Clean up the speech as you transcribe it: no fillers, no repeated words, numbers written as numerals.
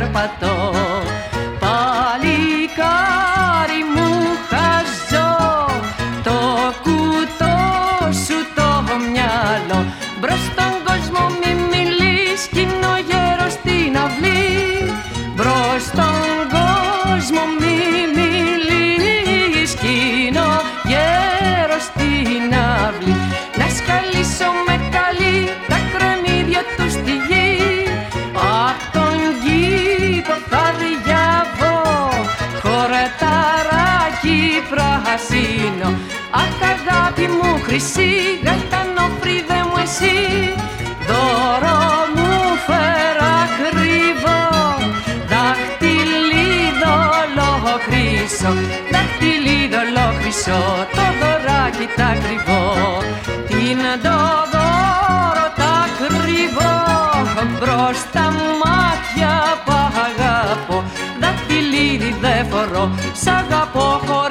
περπατώ. Παλικάρι μου χαζό, το κουτό σου το μυαλό. Μπρος στον κόσμο μη μιλείς κι είναι ο γέρος στην αυλή. Μπρος στον κόσμο μη μιλείς κι είναι ο γέρος στην αυλή. Να σκαλίσω με καλή τα κρεμμύδια του στη γη. Απ' τον κήπο θα διαβώ χορταράκι πράσινο. Αχ αγάπη μου χρυσή, γαϊτανόφρυδε μου εσύ, δώρο μου φέρα κρύβω, δαχτυλίδωλο χρυσό, δαχτυλίδωλο χρυσό, το δωράκι τα κρυβώ. Την το δώρο τα κρυβώ, μπρος τα μάτια που αγαπώ, δαχτυλίδι δε φορώ, σ' αγαπώ χωρίς